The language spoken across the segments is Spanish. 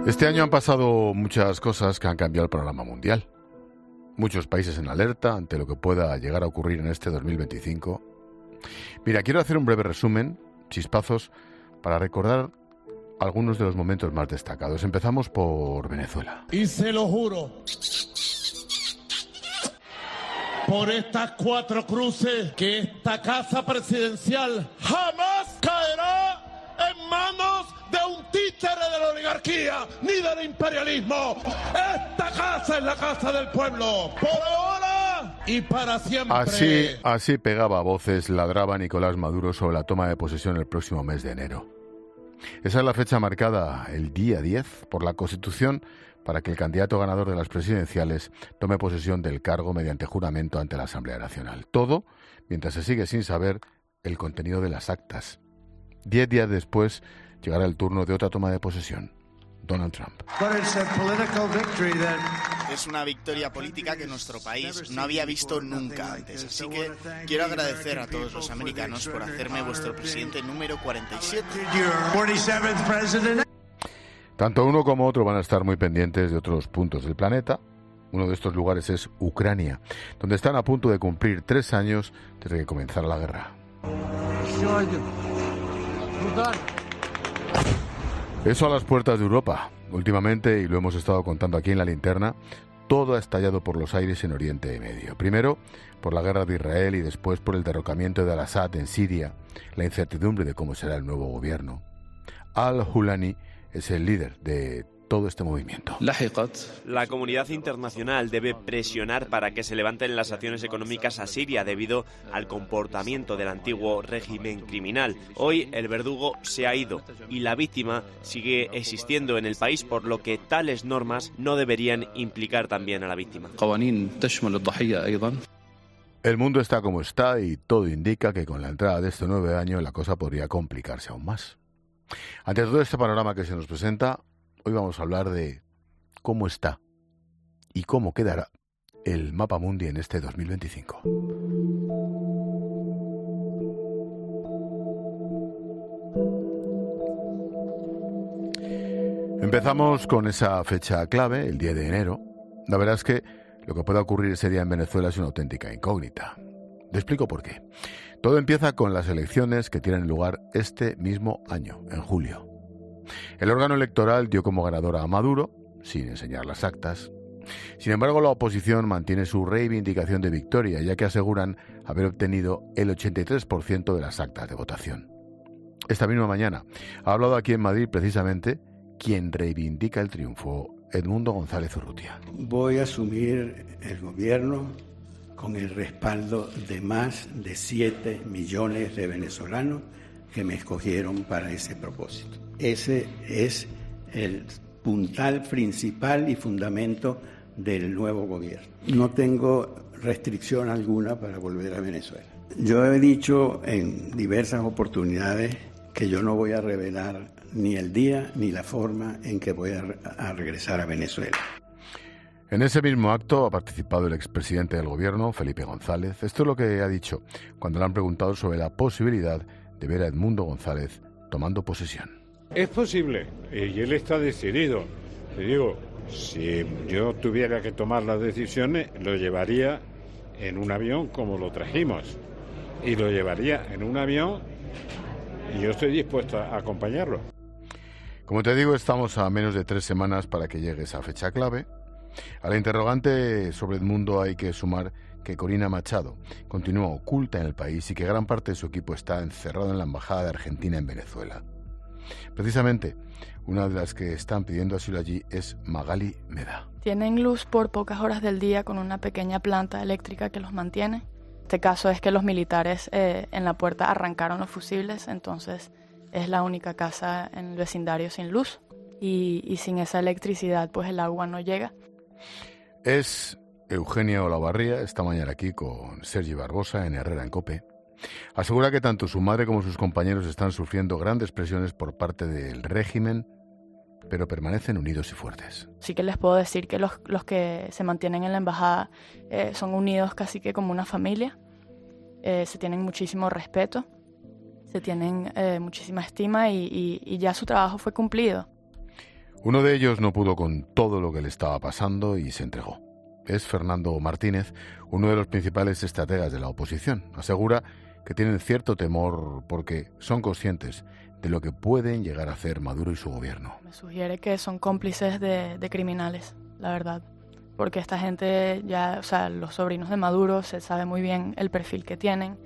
Este año han pasado muchas cosas que han cambiado el panorama mundial. Muchos países en alerta ante lo que pueda llegar a ocurrir en este 2025. Mira, quiero hacer un breve resumen, chispazos, para recordar algunos de los momentos más destacados. Empezamos por Venezuela. Y se lo juro, por estas 4 cruces, que esta casa presidencial jamás caerá en manos de un títere de la oligarquía ni del imperialismo. Esta casa es la casa del pueblo, por ahora y para siempre. Así pegaba voces, ladraba Nicolás Maduro sobre la toma de posesión el próximo mes de enero. Esa es la fecha marcada, el día 10, por la Constitución, para que el candidato ganador de las presidenciales tome posesión del cargo mediante juramento ante la Asamblea Nacional. Todo mientras se sigue sin saber el contenido de las actas. 10 días después llegará el turno de otra toma de posesión, Donald Trump. Es una victoria política que nuestro país no había visto nunca antes, así que quiero agradecer a todos los americanos por hacerme vuestro presidente número 47. Tanto uno como otro van a estar muy pendientes de otros puntos del planeta. Uno de estos lugares es Ucrania, donde están a punto de cumplir 3 años desde que comenzara la guerra. Eso a las puertas de Europa. Últimamente, y lo hemos estado contando aquí en La Linterna, todo ha estallado por los aires en Oriente Medio. Primero por la guerra de Israel y después por el derrocamiento de Al-Assad en Siria, la incertidumbre de cómo será el nuevo gobierno. Al-Hulani es el líder de todo este movimiento. La comunidad internacional debe presionar para que se levanten las sanciones económicas a Siria debido al comportamiento del antiguo régimen criminal. Hoy el verdugo se ha ido y la víctima sigue existiendo en el país, por lo que tales normas no deberían implicar también a la víctima. El mundo está como está y todo indica que con la entrada de este nuevo año la cosa podría complicarse aún más. Ante todo este panorama que se nos presenta, hoy vamos a hablar de cómo está y cómo quedará el mapa mundi en este 2025. Empezamos con esa fecha clave, el 10 de enero. La verdad es que lo que pueda ocurrir ese día en Venezuela es una auténtica incógnita. Te explico por qué. Todo empieza con las elecciones que tienen lugar este mismo año, en julio. El órgano electoral dio como ganadora a Maduro, sin enseñar las actas. Sin embargo, la oposición mantiene su reivindicación de victoria, ya que aseguran haber obtenido el 83% de las actas de votación. Esta misma mañana ha hablado aquí en Madrid precisamente quien reivindica el triunfo, Edmundo González Urrutia. Voy a asumir el gobierno con el respaldo de más de 7 millones de venezolanos que me escogieron para ese propósito. Ese es el puntal principal y fundamento del nuevo gobierno. No tengo restricción alguna para volver a Venezuela. Yo he dicho en diversas oportunidades que yo no voy a revelar ni el día ni la forma en que voy a regresar a Venezuela. En ese mismo acto ha participado el expresidente del gobierno, Felipe González. Esto es lo que ha dicho cuando le han preguntado sobre la posibilidad de ver a Edmundo González tomando posesión. Es posible, y él está decidido. Te digo, si yo tuviera que tomar las decisiones, lo llevaría en un avión como lo trajimos. Y lo llevaría en un avión y yo estoy dispuesto a acompañarlo. Como te digo, estamos a menos de 3 semanas para que llegue esa fecha clave. A la interrogante sobre Edmundo hay que sumar que Corina Machado continúa oculta en el país y que gran parte de su equipo está encerrado en la Embajada de Argentina en Venezuela. Precisamente, una de las que están pidiendo asilo allí es Magali Meda. Tienen luz por pocas horas del día con una pequeña planta eléctrica que los mantiene. Este caso es que los militares en la puerta arrancaron los fusibles, entonces es la única casa en el vecindario sin luz y sin esa electricidad pues el agua no llega. Es Eugenia Olavarría, esta mañana aquí con Sergi Barbosa en Herrera en COPE. Asegura que tanto su madre como sus compañeros están sufriendo grandes presiones por parte del régimen, pero permanecen unidos y fuertes. Sí que les puedo decir que los que se mantienen en la embajada son unidos casi que como una familia. Se tienen muchísimo respeto, se tienen muchísima estima y ya su trabajo fue cumplido. Uno de ellos no pudo con todo lo que le estaba pasando y se entregó. Es Fernando Martínez, uno de los principales estrategas de la oposición. Asegura que tienen cierto temor porque son conscientes de lo que pueden llegar a hacer Maduro y su gobierno. Me sugiere que son cómplices de criminales, la verdad. Porque esta gente ya, o sea, los sobrinos de Maduro, se sabe muy bien el perfil que tienen.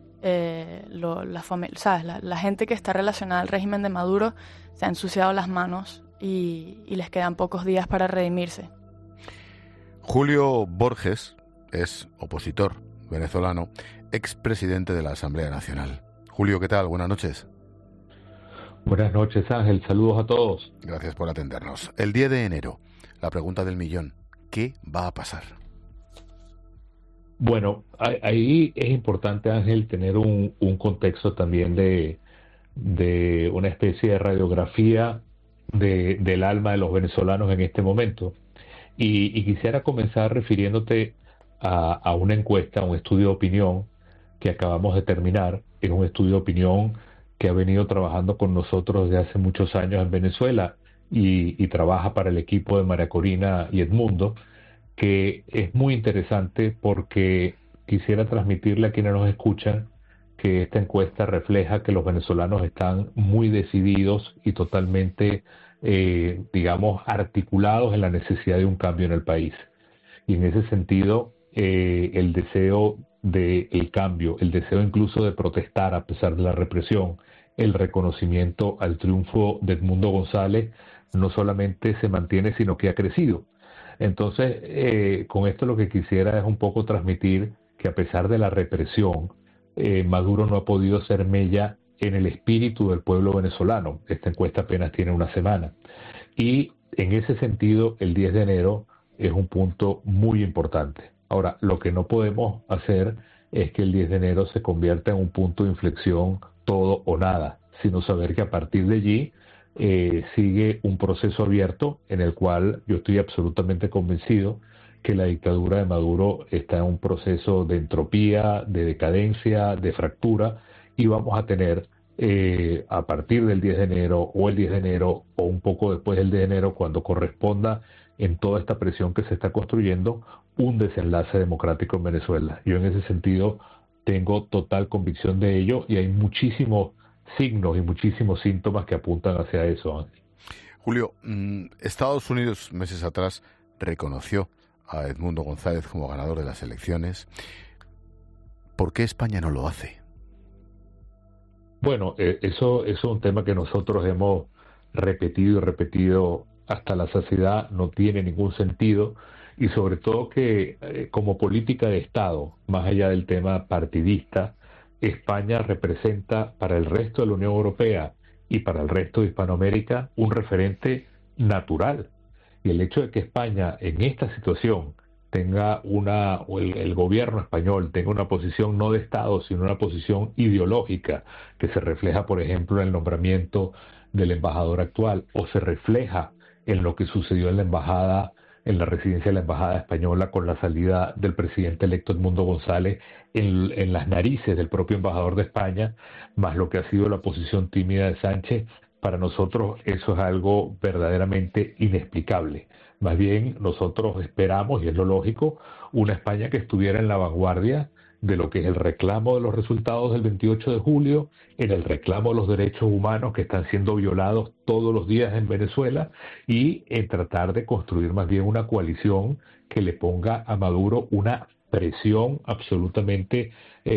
La gente que está relacionada al régimen de Maduro se ha ensuciado las manos y les quedan pocos días para redimirse. Julio Borges es opositor venezolano, expresidente de la Asamblea Nacional. Julio, ¿qué tal? Buenas noches. Buenas noches, Ángel. Saludos a todos. Gracias por atendernos. El 10 de enero, la pregunta del millón. ¿Qué va a pasar? Bueno, ahí es importante, Ángel, tener un contexto también de una especie de radiografía del alma de los venezolanos en este momento. Y quisiera comenzar refiriéndote a una encuesta, a un estudio de opinión que acabamos de terminar. Es un estudio de opinión que ha venido trabajando con nosotros desde hace muchos años en Venezuela y trabaja para el equipo de María Corina y Edmundo, que es muy interesante porque quisiera transmitirle a quienes nos escuchan que esta encuesta refleja que los venezolanos están muy decididos y totalmente, articulados en la necesidad de un cambio en el país. Y en ese sentido, el deseo del cambio, el deseo incluso de protestar a pesar de la represión, el reconocimiento al triunfo de Edmundo González, no solamente se mantiene, sino que ha crecido. Entonces, con esto lo que quisiera es un poco transmitir que a pesar de la represión, Maduro no ha podido ser mella en el espíritu del pueblo venezolano. Esta encuesta apenas tiene una semana. Y en ese sentido, el 10 de enero es un punto muy importante. Ahora, lo que no podemos hacer es que el 10 de enero se convierta en un punto de inflexión todo o nada, sino saber que a partir de allí sigue un proceso abierto en el cual yo estoy absolutamente convencido que la dictadura de Maduro está en un proceso de entropía, de decadencia, de fractura, y vamos a tener a partir del 10 de enero o el 10 de enero o un poco después del 10 de enero, cuando corresponda en toda esta presión que se está construyendo, un desenlace democrático en Venezuela. Yo en ese sentido tengo total convicción de ello y hay muchísimos signos y muchísimos síntomas que apuntan hacia eso, Ángel. Julio, Estados Unidos meses atrás reconoció a Edmundo González como ganador de las elecciones. ¿Por qué España no lo hace? Bueno, eso es un tema que nosotros hemos repetido y repetido hasta la saciedad. No tiene ningún sentido y sobre todo que como política de Estado, más allá del tema partidista, España representa para el resto de la Unión Europea y para el resto de Hispanoamérica un referente natural. Y el hecho de que España en esta situación tenga el gobierno español tenga una posición no de Estado, sino una posición ideológica que se refleja, por ejemplo, en el nombramiento del embajador actual o se refleja en lo que sucedió en la embajada, en la residencia de la embajada española con la salida del presidente electo Edmundo González en las narices del propio embajador de España, más lo que ha sido la posición tímida de Sánchez. Para nosotros eso es algo verdaderamente inexplicable. Más bien nosotros esperamos, y es lo lógico, una España que estuviera en la vanguardia de lo que es el reclamo de los resultados del 28 de julio, en el reclamo de los derechos humanos que están siendo violados todos los días en Venezuela y en tratar de construir más bien una coalición que le ponga a Maduro una presión absolutamente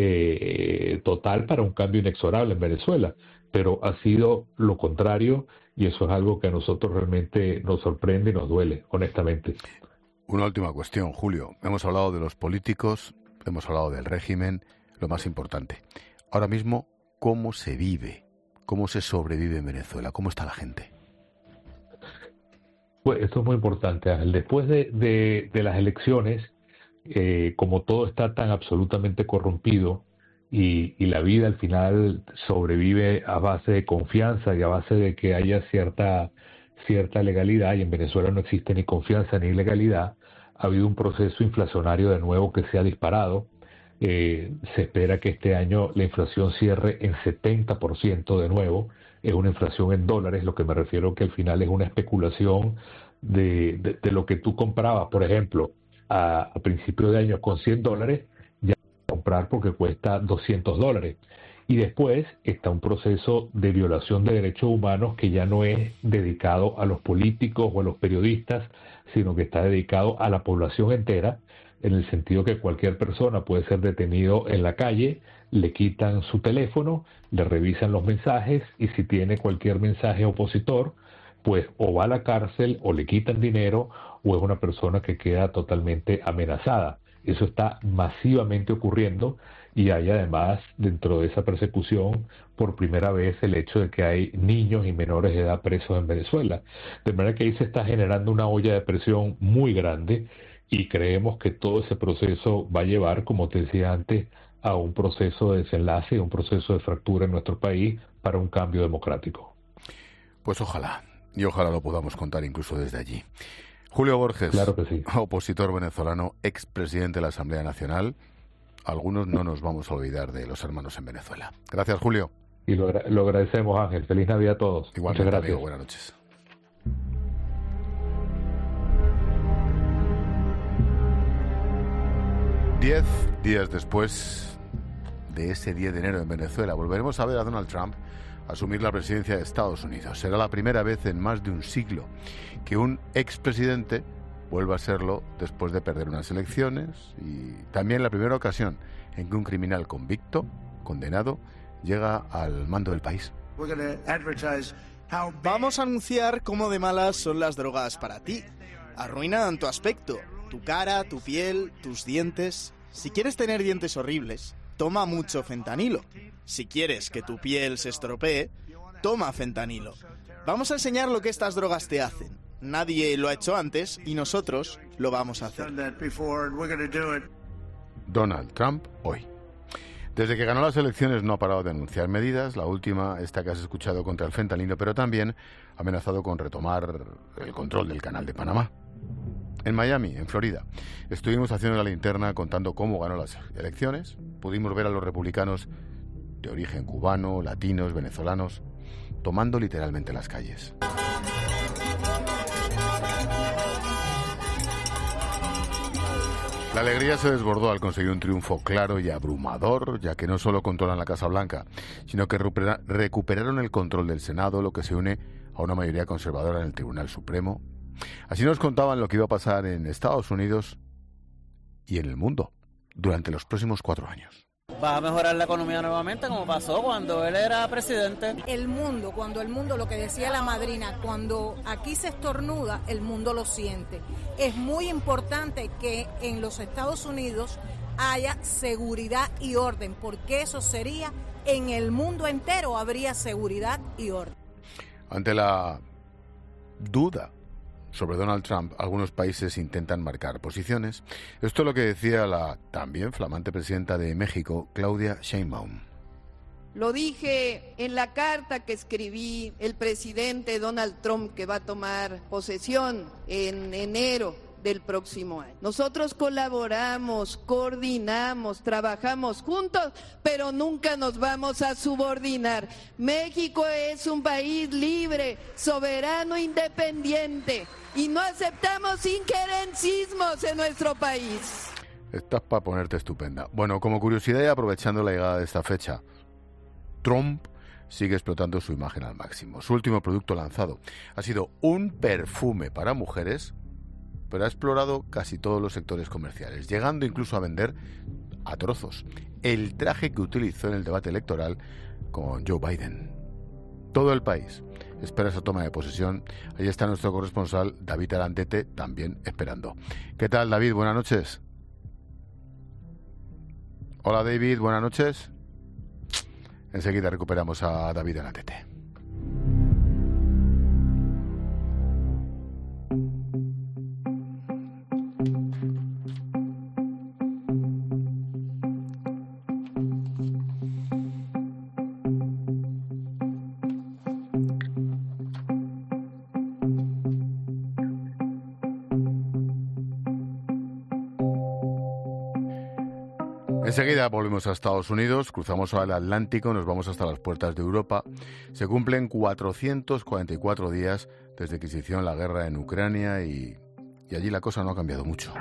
total para un cambio inexorable en Venezuela. Pero ha sido lo contrario y eso es algo que a nosotros realmente nos sorprende y nos duele, honestamente. Una última cuestión, Julio. Hemos hablado de los políticos, hemos hablado del régimen, lo más importante. Ahora mismo, ¿cómo se vive? ¿Cómo se sobrevive en Venezuela? ¿Cómo está la gente? Pues esto es muy importante, Ángel. Después de las elecciones, como todo está tan absolutamente corrompido, y la vida al final sobrevive a base de confianza y a base de que haya cierta legalidad, y en Venezuela no existe ni confianza ni legalidad. Ha habido un proceso inflacionario de nuevo que se ha disparado. Se espera que este año la inflación cierre en 70% de nuevo. es una inflación en dólares. Lo que me refiero que al final es una especulación de lo que tú comprabas, por ejemplo, a principio de año con $100, ya comprar porque cuesta $200. Y después está un proceso de violación de derechos humanos que ya no es dedicado a los políticos o a los periodistas, sino que está dedicado a la población entera, en el sentido que cualquier persona puede ser detenido en la calle, le quitan su teléfono, le revisan los mensajes y si tiene cualquier mensaje opositor, pues o va a la cárcel o le quitan dinero o es una persona que queda totalmente amenazada. Eso está masivamente ocurriendo y hay además dentro de esa persecución por primera vez el hecho de que hay niños y menores de edad presos en Venezuela. De manera que ahí se está generando una olla de presión muy grande y creemos que todo ese proceso va a llevar, como te decía antes, a un proceso de desenlace, a un proceso de fractura en nuestro país para un cambio democrático. Pues ojalá, y ojalá lo podamos contar incluso desde allí. Julio Borges, claro que sí, opositor venezolano, expresidente de la Asamblea Nacional. Algunos no nos vamos a olvidar de los hermanos en Venezuela. Gracias, Julio. Y lo agradecemos, Ángel. Feliz Navidad a todos. Igualmente, muchas gracias. Amigo, buenas noches. 10 días después de ese 10 de enero en Venezuela, volveremos a ver a Donald Trump asumir la presidencia de Estados Unidos. Será la primera vez en más de un siglo que un expresidente vuelva a serlo después de perder unas elecciones y también la primera ocasión en que un criminal convicto, condenado, llega al mando del país. Vamos a anunciar cómo de malas son las drogas para ti. Arruinan tu aspecto, tu cara, tu piel, tus dientes. Si quieres tener dientes horribles, toma mucho fentanilo. Si quieres que tu piel se estropee, toma fentanilo. Vamos a enseñar lo que estas drogas te hacen. Nadie lo ha hecho antes y nosotros lo vamos a hacer. Donald Trump hoy. Desde que ganó las elecciones no ha parado de anunciar medidas, la última, esta que has escuchado, contra el fentanilo, pero también ha amenazado con retomar el control del Canal de Panamá. En Miami, en Florida, estuvimos haciendo la linterna contando cómo ganó las elecciones. Pudimos ver a los republicanos de origen cubano, latinos, venezolanos, tomando literalmente las calles. La alegría se desbordó al conseguir un triunfo claro y abrumador, ya que no solo controlan la Casa Blanca, sino que recuperaron el control del Senado, lo que se une a una mayoría conservadora en el Tribunal Supremo. Así nos contaban lo que iba a pasar en Estados Unidos y en el mundo durante los próximos 4 años. Va a mejorar la economía nuevamente, como pasó cuando él era presidente. El mundo, cuando el mundo, lo que decía la madrina, cuando aquí se estornuda, el mundo lo siente. Es muy importante que en los Estados Unidos haya seguridad y orden, porque eso sería, en el mundo entero habría seguridad y orden. Ante la duda sobre Donald Trump, algunos países intentan marcar posiciones. Esto es lo que decía la también flamante presidenta de México, Claudia Sheinbaum. Lo dije en la carta que escribí el presidente Donald Trump, que va a tomar posesión en enero del próximo año. Nosotros colaboramos, coordinamos, trabajamos juntos, pero nunca nos vamos a subordinar. México es un país libre, soberano, independiente, y no aceptamos injerencismos en nuestro país. Estás para ponerte estupenda. Bueno, como curiosidad y aprovechando la llegada de esta fecha, Trump sigue explotando su imagen al máximo. Su último producto lanzado ha sido un perfume para mujeres, pero ha explorado casi todos los sectores comerciales, llegando incluso a vender a trozos el traje que utilizó en el debate electoral con Joe Biden. Todo el país espera esa toma de posesión. Ahí está nuestro corresponsal David Arantete, también esperando. ¿Qué tal, David? Buenas noches. Hola, David, buenas noches. Enseguida recuperamos a David Arantete. Enseguida volvemos a Estados Unidos, cruzamos al Atlántico, nos vamos hasta las puertas de Europa. Se cumplen 444 días desde que se inició la guerra en Ucrania y allí la cosa no ha cambiado mucho.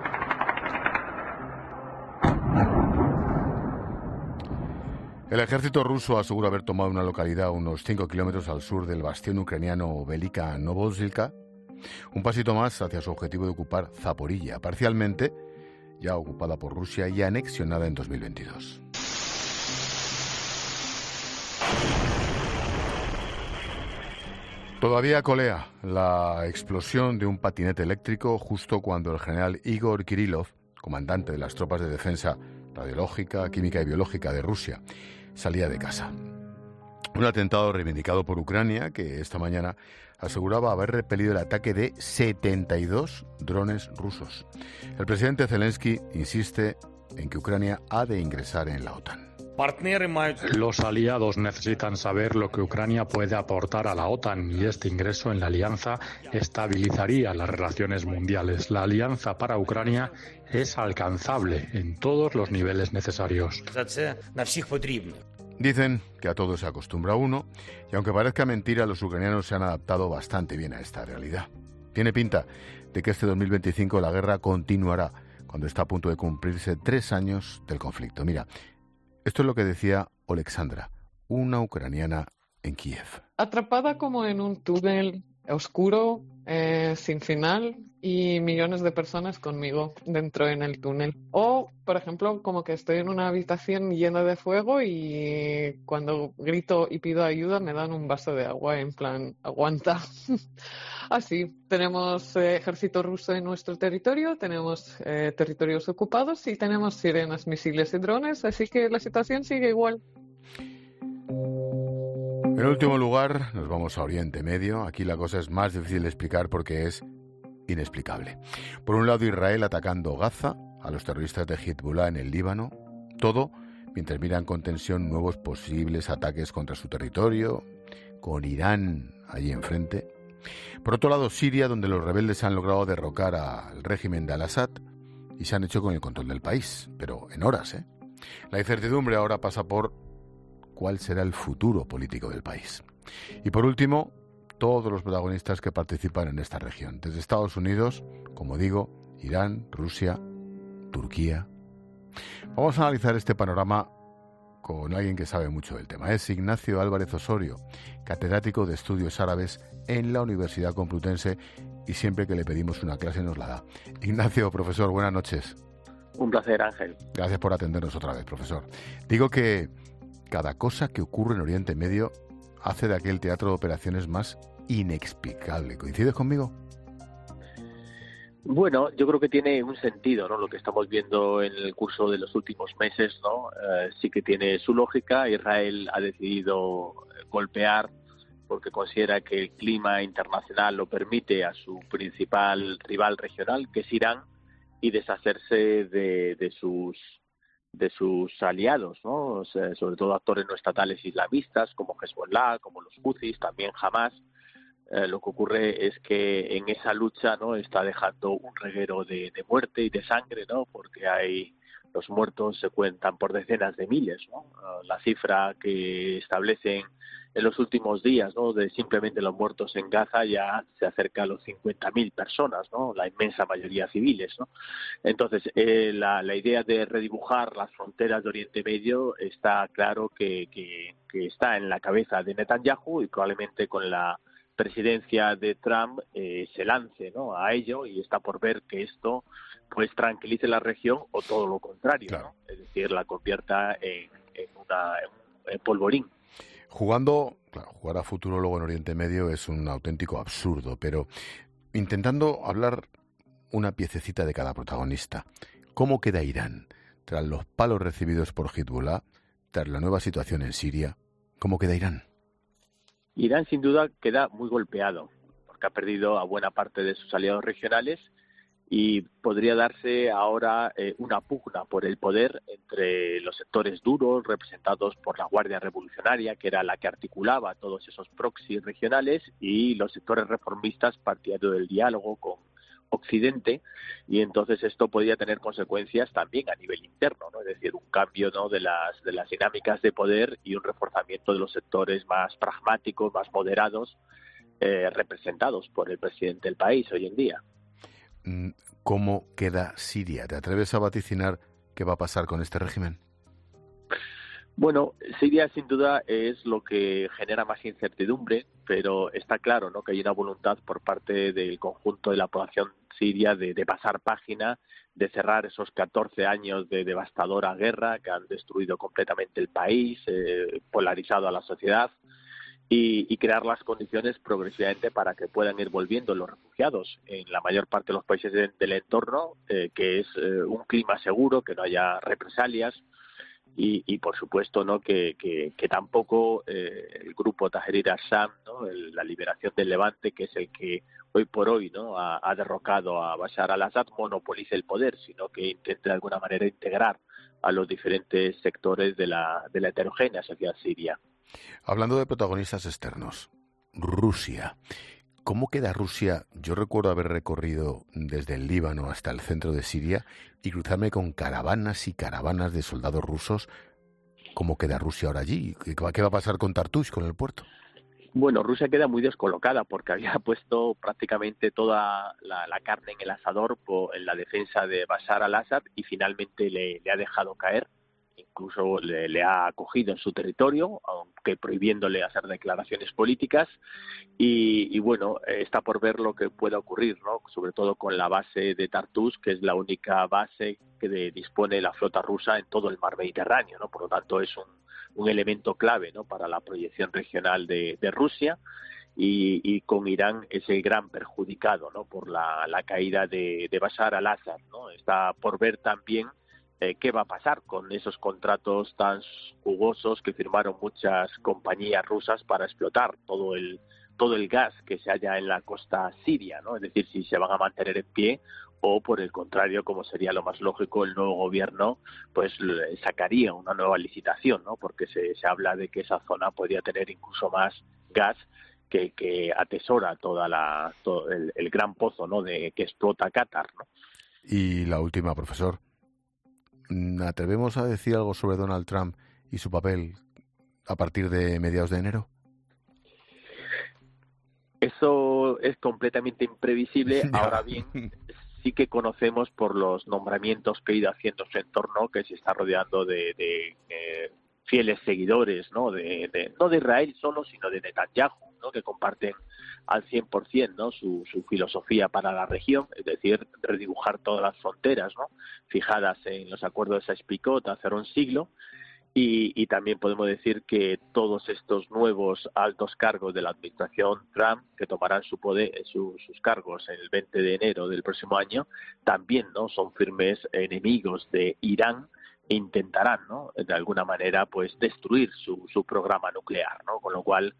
El ejército ruso asegura haber tomado una localidad a unos 5 kilómetros al sur del bastión ucraniano Velika Novosilka, un pasito más hacia su objetivo de ocupar Zaporilla, parcialmente ya ocupada por Rusia y anexionada en 2022. Todavía colea la explosión de un patinete eléctrico justo cuando el general Igor Kirillov, comandante de las tropas de defensa radiológica, química y biológica de Rusia, salía de casa. Un atentado reivindicado por Ucrania que esta mañana aseguraba haber repelido el ataque de 72 drones rusos. El presidente Zelensky insiste en que Ucrania ha de ingresar en la OTAN. Los aliados necesitan saber lo que Ucrania puede aportar a la OTAN y este ingreso en la alianza estabilizaría las relaciones mundiales. La alianza para Ucrania es alcanzable en todos los niveles necesarios. Dicen que a todo se acostumbra uno, y aunque parezca mentira, los ucranianos se han adaptado bastante bien a esta realidad. Tiene pinta de que este 2025 la guerra continuará, cuando está a punto de cumplirse 3 años del conflicto. Mira, esto es lo que decía Oleksandra, una ucraniana en Kiev. Atrapada como en un túnel oscuro, sin final, y millones de personas conmigo dentro en el túnel. O, por ejemplo, como que estoy en una habitación llena de fuego y cuando grito y pido ayuda me dan un vaso de agua en plan, aguanta. Así, tenemos ejército ruso en nuestro territorio, tenemos territorios ocupados y tenemos sirenas, misiles y drones, así que la situación sigue igual. En último lugar, nos vamos a Oriente Medio. Aquí la cosa es más difícil de explicar porque es inexplicable. Por un lado, Israel atacando Gaza, a los terroristas de Hezbollah en el Líbano, todo mientras miran con tensión nuevos posibles ataques contra su territorio, con Irán allí enfrente. Por otro lado, Siria, donde los rebeldes han logrado derrocar al régimen de Al-Assad y se han hecho con el control del país, pero en horas, ¿eh? La incertidumbre ahora pasa por cuál será el futuro político del país. Y por último, todos los protagonistas que participan en esta región, desde Estados Unidos, como digo, Irán, Rusia, Turquía. Vamos a analizar este panorama con alguien que sabe mucho del tema. Es Ignacio Álvarez Osorio, catedrático de Estudios Árabes en la Universidad Complutense y siempre que le pedimos una clase nos la da. Ignacio, profesor, buenas noches. Un placer, Ángel. Gracias por atendernos otra vez, profesor. Digo que cada cosa que ocurre en Oriente Medio hace de aquel teatro de operaciones más inexplicable. ¿Coincides conmigo? Bueno, yo creo que tiene un sentido, ¿no? Lo que estamos viendo en el curso de los últimos meses, ¿no? Sí que tiene su lógica. Israel ha decidido golpear porque considera que el clima internacional lo permite a su principal rival regional, que es Irán, y deshacerse de sus aliados, ¿no? O sea, sobre todo actores no estatales islamistas como Hezbollah, como los Houthis, también Hamas. Lo que ocurre es que en esa lucha, ¿no?, está dejando un reguero de muerte y de sangre, ¿no?, porque los muertos se cuentan por decenas de miles, ¿no? La cifra que establecen en los últimos días, ¿no?, de simplemente los muertos en Gaza ya se acerca a los 50.000 personas, ¿no?, la inmensa mayoría civiles, ¿no? Entonces, la idea de redibujar las fronteras de Oriente Medio está claro que está en la cabeza de Netanyahu y probablemente con la presidencia de Trump se lance, ¿no?, a ello, y está por ver que esto pues tranquilice la región o todo lo contrario, claro, ¿no? Es decir, la convierta en polvorín. Jugar a futuro luego en Oriente Medio es un auténtico absurdo, pero intentando hablar una piececita de cada protagonista, ¿cómo queda Irán tras los palos recibidos por Hezbollah, tras la nueva situación en Siria? ¿Cómo queda Irán? Irán sin duda queda muy golpeado porque ha perdido a buena parte de sus aliados regionales y podría darse ahora una pugna por el poder entre los sectores duros representados por la Guardia Revolucionaria, que era la que articulaba todos esos proxies regionales, y los sectores reformistas partidarios del diálogo con Occidente, y entonces esto podría tener consecuencias también a nivel interno, ¿no? Es decir, un cambio, ¿no?, de las dinámicas de poder y un reforzamiento de los sectores más pragmáticos, más moderados, representados por el presidente del país hoy en día. ¿Cómo queda Siria? ¿Te atreves a vaticinar qué va a pasar con este régimen? Bueno, Siria sin duda es lo que genera más incertidumbre, pero está claro, ¿no?, que hay una voluntad por parte del conjunto de la población siria de pasar página, de cerrar esos 14 años de devastadora guerra que han destruido completamente el país, polarizado a la sociedad, y crear las condiciones progresivamente para que puedan ir volviendo los refugiados en la mayor parte de los países del entorno, que es un clima seguro, que no haya represalias, y por supuesto, ¿no?, que tampoco el grupo Tahrir al-Sham, ¿no?, la liberación del Levante, que es el que hoy por hoy, ¿no?, ha derrocado a Bashar al-Assad, monopolice el poder, sino que intente de alguna manera integrar a los diferentes sectores de la heterogénea sociedad siria. Hablando de protagonistas externos, Rusia. ¿Cómo queda Rusia? Yo recuerdo haber recorrido desde el Líbano hasta el centro de Siria y cruzarme con caravanas y caravanas de soldados rusos. ¿Cómo queda Rusia ahora allí? ¿Qué va a pasar con Tartus, con el puerto? Bueno, Rusia queda muy descolocada porque había puesto prácticamente toda la carne en el asador en la defensa de Bashar al-Assad y finalmente le ha dejado caer. Incluso le ha acogido en su territorio, aunque prohibiéndole hacer declaraciones políticas, y bueno, está por ver lo que pueda ocurrir, ¿no?, sobre todo con la base de Tartus, que es la única base que dispone la flota rusa en todo el mar Mediterráneo, ¿no? Por lo tanto es un elemento clave, ¿no?, para la proyección regional de Rusia, y con Irán es el gran perjudicado, ¿no?, por la caída de Bashar al-Assad, ¿no? Está por ver también qué va a pasar con esos contratos tan jugosos que firmaron muchas compañías rusas para explotar todo el gas que se halla en la costa siria, ¿no? Es decir, si se van a mantener en pie o, por el contrario, como sería lo más lógico, el nuevo gobierno pues sacaría una nueva licitación, ¿no? Porque se habla de que esa zona podría tener incluso más gas que atesora todo el gran pozo, ¿no?, que explota Qatar, ¿no? Y la última, profesor. ¿Atrevemos a decir algo sobre Donald Trump y su papel a partir de mediados de enero? Eso es completamente imprevisible. Ahora bien, sí que conocemos por los nombramientos que ha ido haciendo su entorno que se está rodeando de fieles seguidores, ¿no?, no de Israel solo, sino de Netanyahu, ¿no?, que comparten al 100%, ¿no?, su filosofía para la región, es decir, redibujar todas las fronteras, ¿no?, fijadas en los acuerdos de Sykes-Picot hace un siglo, y también podemos decir que todos estos nuevos altos cargos de la administración Trump, que tomarán sus cargos en el 20 de enero del próximo año, también, ¿no?, son firmes enemigos de Irán e intentarán, ¿no?, de alguna manera pues destruir su programa nuclear, ¿no?, con lo cual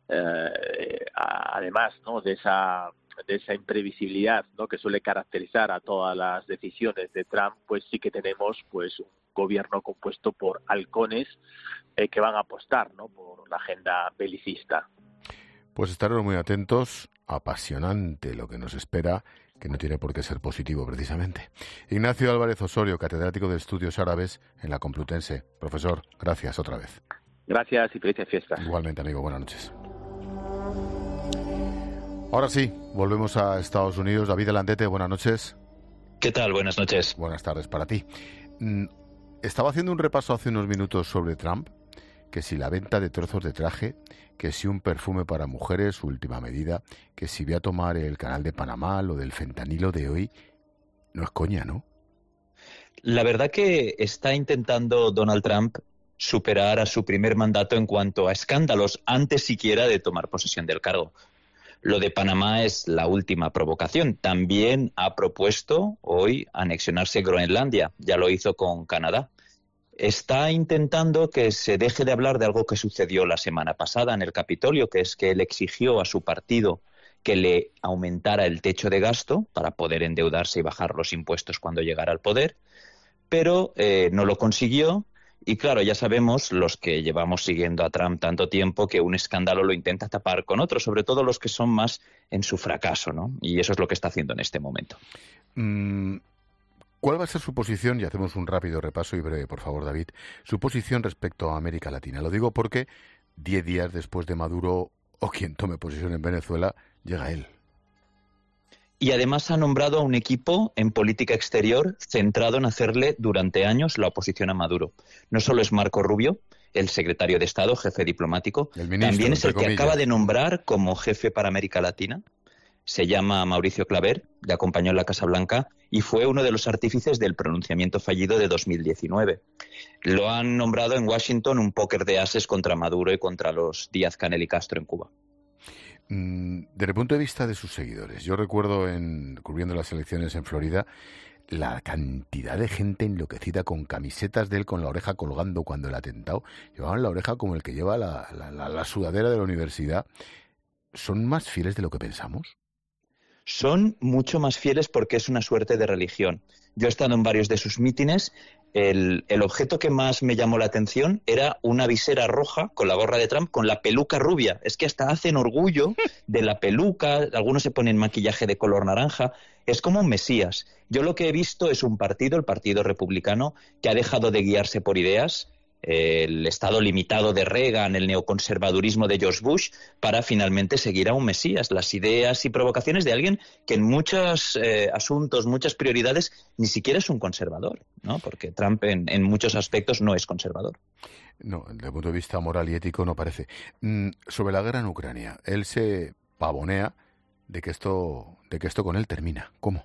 además, ¿no?, de esa imprevisibilidad, ¿no?, que suele caracterizar a todas las decisiones de Trump, pues sí que tenemos pues un gobierno compuesto por halcones que van a apostar, ¿no?, por la agenda belicista. Pues estaremos muy atentos. Apasionante lo que nos espera, que no tiene por qué ser positivo precisamente. Ignacio Álvarez Osorio, catedrático de Estudios Árabes en la Complutense. Profesor, gracias otra vez. Gracias y felices fiestas. Igualmente, amigo. Buenas noches. Ahora sí, volvemos a Estados Unidos. David Landete, buenas noches. ¿Qué tal? Buenas noches. Buenas tardes para ti. Estaba haciendo un repaso hace unos minutos sobre Trump, que si la venta de trozos de traje, que si un perfume para mujeres, su última medida, que si voy a tomar el canal de Panamá, lo del fentanilo de hoy. No es coña, ¿no? La verdad que está intentando Donald Trump superar a su primer mandato en cuanto a escándalos antes siquiera de tomar posesión del cargo. Lo de Panamá es la última provocación. También ha propuesto hoy anexionarse Groenlandia. Ya lo hizo con Canadá. Está intentando que se deje de hablar de algo que sucedió la semana pasada en el Capitolio, que es que él exigió a su partido que le aumentara el techo de gasto para poder endeudarse y bajar los impuestos cuando llegara al poder, pero no lo consiguió Y claro, ya sabemos, los que llevamos siguiendo a Trump tanto tiempo, que un escándalo lo intenta tapar con otro, sobre todo los que son más en su fracaso, ¿no? Y eso es lo que está haciendo en este momento. ¿Cuál va a ser su posición? Y hacemos un rápido repaso y breve, por favor, David. Su posición respecto a América Latina. Lo digo porque 10 días después de Maduro o quien tome posesión en Venezuela, llega él. Y además ha nombrado a un equipo en política exterior centrado en hacerle durante años la oposición a Maduro. No solo es Marco Rubio, el secretario de Estado, jefe diplomático, también es el que acaba de nombrar como jefe para América Latina. Se llama Mauricio Claver, le acompañó en la Casa Blanca y fue uno de los artífices del pronunciamiento fallido de 2019. Lo han nombrado en Washington un póker de ases contra Maduro y contra los Díaz-Canel y Castro en Cuba. Desde el punto de vista de sus seguidores, yo recuerdo cubriendo las elecciones en Florida, la cantidad de gente enloquecida con camisetas de él con la oreja colgando cuando el atentado. Llevaban la oreja como el que lleva la sudadera de la universidad. ¿Son más fieles de lo que pensamos? Son mucho más fieles porque es una suerte de religión. Yo he estado en varios de sus mítines. El objeto que más me llamó la atención era una visera roja con la gorra de Trump con la peluca rubia. Es que hasta hacen orgullo de la peluca, algunos se ponen maquillaje de color naranja. Es como un mesías. Yo lo que he visto es un partido, el Partido Republicano, que ha dejado de guiarse por ideas, el estado limitado de Reagan, el neoconservadurismo de George Bush, para finalmente seguir a un mesías, las ideas y provocaciones de alguien que en muchos asuntos, muchas prioridades, ni siquiera es un conservador, ¿no? Porque Trump en muchos aspectos no es conservador. No, desde el punto de vista moral y ético no parece. Sobre la guerra en Ucrania, él se pavonea de que esto con él termina. ¿Cómo?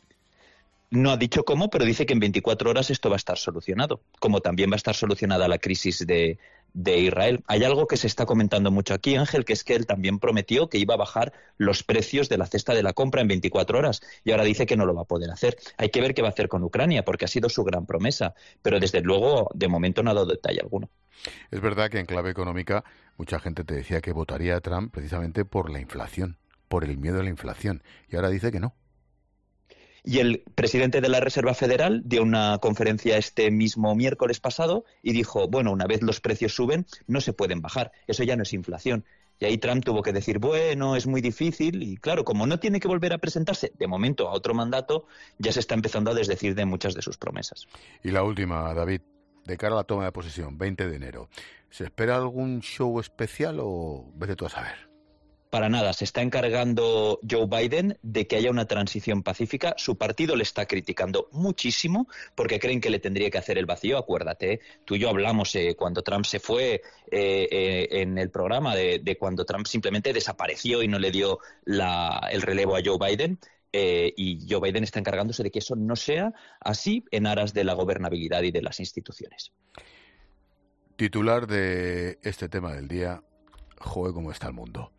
No ha dicho cómo, pero dice que en 24 horas esto va a estar solucionado, como también va a estar solucionada la crisis de Israel. Hay algo que se está comentando mucho aquí, Ángel, que es que él también prometió que iba a bajar los precios de la cesta de la compra en 24 horas y ahora dice que no lo va a poder hacer. Hay que ver qué va a hacer con Ucrania, porque ha sido su gran promesa, pero desde luego de momento no ha dado detalle alguno. Es verdad que en clave económica mucha gente te decía que votaría a Trump precisamente por la inflación, por el miedo a la inflación, y ahora dice que no. Y el presidente de la Reserva Federal dio una conferencia este mismo miércoles pasado y dijo, bueno, una vez los precios suben, no se pueden bajar. Eso ya no es inflación. Y ahí Trump tuvo que decir, bueno, es muy difícil. Y claro, como no tiene que volver a presentarse de momento a otro mandato, ya se está empezando a desdecir de muchas de sus promesas. Y la última, David, de cara a la toma de posesión, 20 de enero. ¿Se espera algún show especial o vete tú a saber? Para nada, se está encargando Joe Biden de que haya una transición pacífica. Su partido le está criticando muchísimo porque creen que le tendría que hacer el vacío. Acuérdate, tú y yo hablamos cuando Trump se fue en el programa de cuando Trump simplemente desapareció y no le dio el relevo a Joe Biden. Y Joe Biden está encargándose de que eso no sea así en aras de la gobernabilidad y de las instituciones. Titular de este tema del día, joder, cómo está el mundo.